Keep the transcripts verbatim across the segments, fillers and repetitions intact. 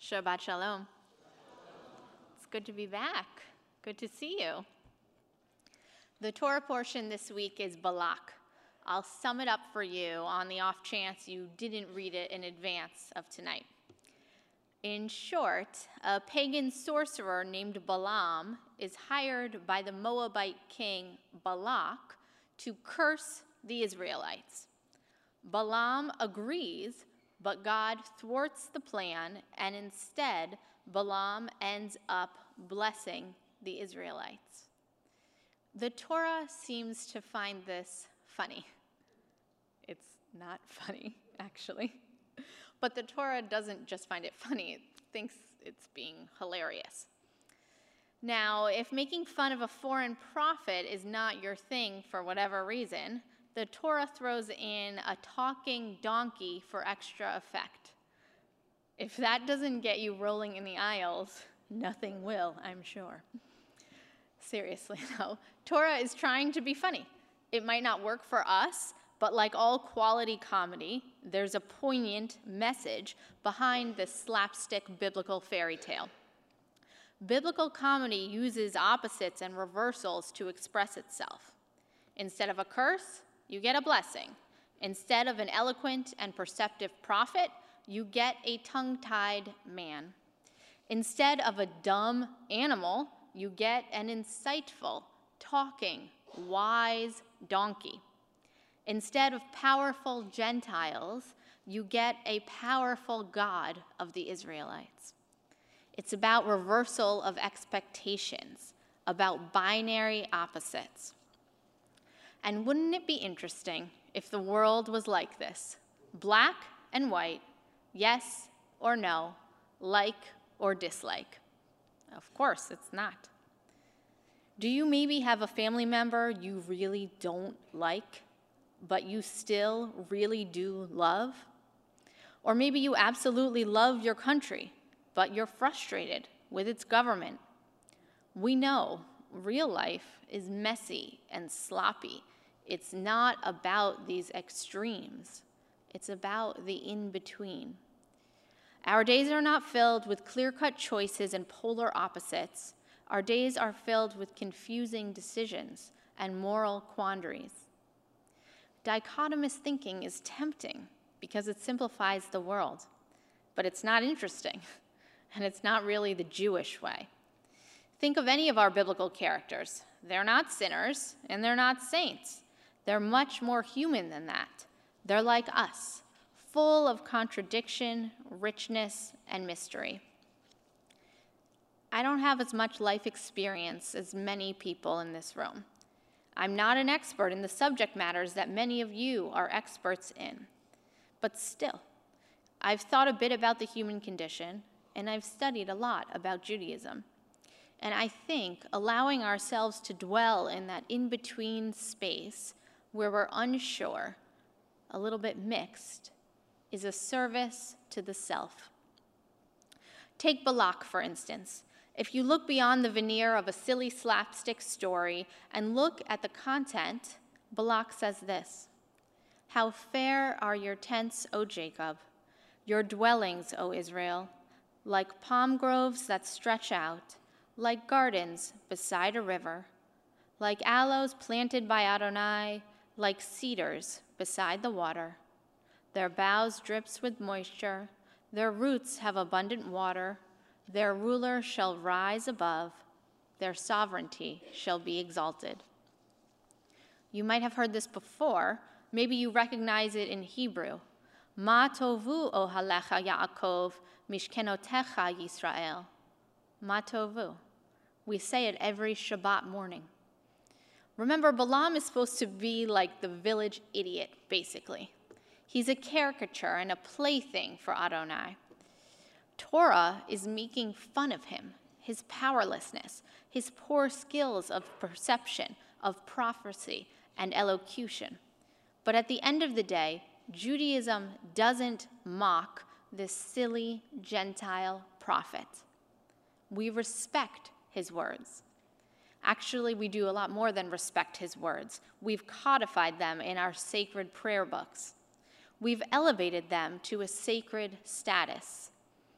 Shabbat Shalom. It's good to be back. Good to see you. The Torah portion this week is Balak. I'll sum it up for you on the off chance you didn't read it in advance of tonight. In short, a pagan sorcerer named Balaam is hired by the Moabite king Balak to curse the Israelites. Balaam agrees, but God thwarts the plan, and instead, Balaam ends up blessing the Israelites. The Torah seems to find this funny. It's not funny, actually. But the Torah doesn't just find it funny, it thinks it's being hilarious. Now, if making fun of a foreign prophet is not your thing for whatever reason, the Torah throws in a talking donkey for extra effect. If that doesn't get you rolling in the aisles, nothing will, I'm sure. Seriously, though, Torah is trying to be funny. It might not work for us, but like all quality comedy, there's a poignant message behind this slapstick biblical fairy tale. Biblical comedy uses opposites and reversals to express itself. Instead of a curse, you get a blessing. Instead of an eloquent and perceptive prophet, you get a tongue-tied man. Instead of a dumb animal, you get an insightful, talking, wise donkey. Instead of powerful Gentiles, you get a powerful God of the Israelites. It's about reversal of expectations, about binary opposites. And wouldn't it be interesting if the world was like this? Black and white, yes or no, like or dislike. Of course, it's not. Do you maybe have a family member you really don't like, but you still really do love? Or maybe you absolutely love your country, but you're frustrated with its government. We know real life is messy and sloppy. It's not about these extremes. It's about the in-between. Our days are not filled with clear-cut choices and polar opposites. Our days are filled with confusing decisions and moral quandaries. Dichotomous thinking is tempting because it simplifies the world, but it's not interesting, and it's not really the Jewish way. Think of any of our biblical characters. They're not sinners, and they're not saints. They're much more human than that. They're like us, full of contradiction, richness, and mystery. I don't have as much life experience as many people in this room. I'm not an expert in the subject matters that many of you are experts in. But still, I've thought a bit about the human condition, and I've studied a lot about Judaism. And I think allowing ourselves to dwell in that in-between space where we're unsure, a little bit mixed, is a service to the self. Take Balak, for instance. If you look beyond the veneer of a silly slapstick story and look at the content, Balak says this: "How fair are your tents, O Jacob, your dwellings, O Israel, like palm groves that stretch out, like gardens beside a river, like aloes planted by Adonai, like cedars beside the water. Their boughs drips with moisture, their roots have abundant water. Their ruler shall rise above, their sovereignty shall be exalted." You might have heard this before. Maybe you recognize it in Hebrew. Ma tovu ohalecha Yaakov, mishkenotecha Yisrael. Ma tovu. We say it every Shabbat morning. Remember, Balaam is supposed to be like the village idiot, basically. He's a caricature and a plaything for Adonai. Torah is making fun of him, his powerlessness, his poor skills of perception, of prophecy, and elocution. But at the end of the day, Judaism doesn't mock this silly Gentile prophet. We respect his words. Actually, we do a lot more than respect his words. We've codified them in our sacred prayer books. We've elevated them to a sacred status.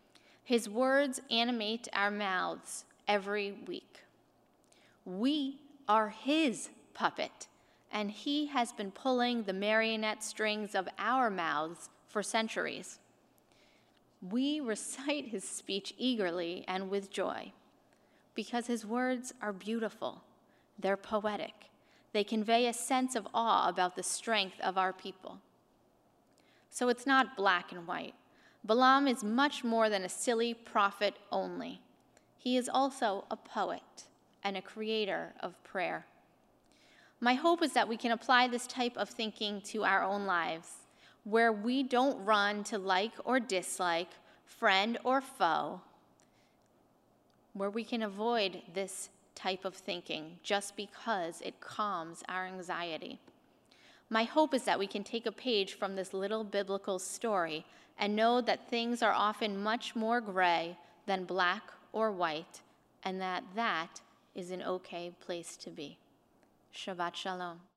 His words animate our mouths every week. We are his puppet, and he has been pulling the marionette strings of our mouths for centuries. We recite his speech eagerly and with joy, because his words are beautiful, they're poetic, they convey a sense of awe about the strength of our people. So it's not black and white. Balaam is much more than a silly prophet only. He is also a poet and a creator of prayer. My hope is that we can apply this type of thinking to our own lives, where we don't run to like or dislike, friend or foe, where we can avoid this type of thinking just because it calms our anxiety. My hope is that we can take a page from this little biblical story and know that things are often much more gray than black or white, and that that is an okay place to be. Shabbat Shalom.